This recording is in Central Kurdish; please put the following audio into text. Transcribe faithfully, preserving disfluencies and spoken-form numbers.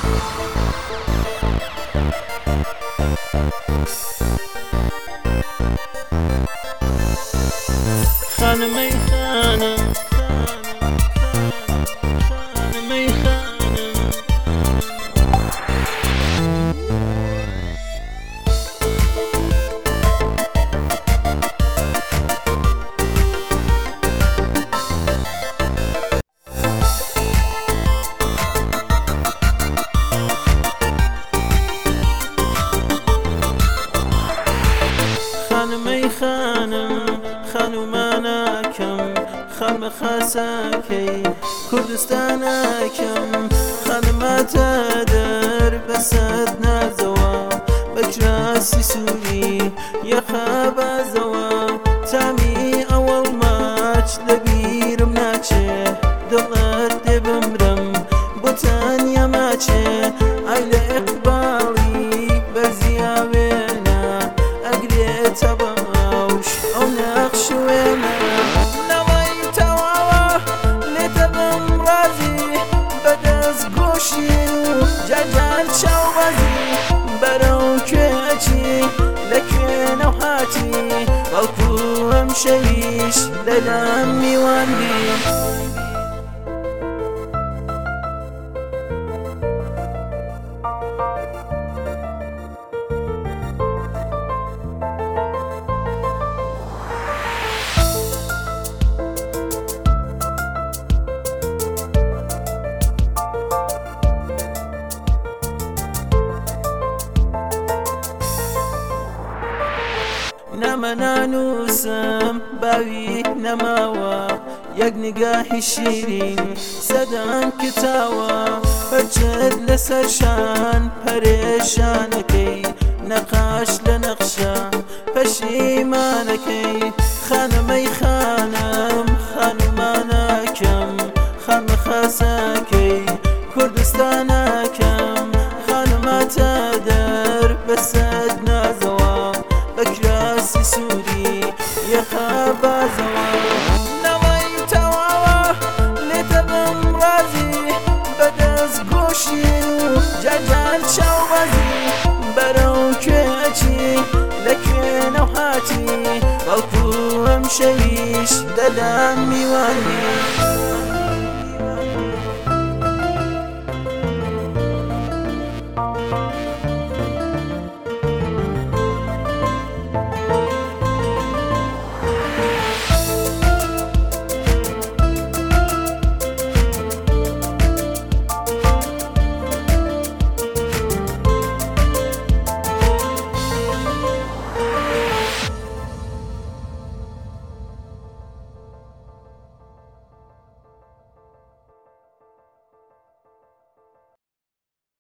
خانمەی خانم خانمەی خانم خانمەی خانم خانومانەکەم خانمە خاسەکەی کوردستانەکەم خانماتە دەر بەسەد نازەوە بە کراسی سووری یەخە بازەوە تامی ئەوەڵ ماچ لەبیرم ناچێ دڵت دێ بمرم بۆ تەنیا ماچێ ئای لە ئیقباڵی بەرزیاوێنە ئەگرێتە بەماوش ئەو نەخش وێنە نەوەی تەواوە لێتە بم ڕازی بەدەست گۆشین و جارجار چاوبەزی بەرەو کوێچی لە کوێنەو هاتی بەڵکو ئەم شەویش لەلام میواندی نامە نانووسم باوی نەماوە یەک نیگاهی شیرین سەدان کتاوە بەرچت لەسەر شان پەرێشانەکەی نەقاش لە نەقشە پەشیمانەکەی خانمەی خانم خانومانەکەم خانمە خاسەکەی کوردستانەکەم خانماتە دەر بەسەد نازەوە بە کراسی سووری یەخە بازەوە نەوەی تەواوە لێتە بم ڕازی بەدەست گۆشین و جارجار چاوبەزی بەرەو کوێچی لە کوێنەو هاتی بەڵکو ئەم شەویش دەدام میوانی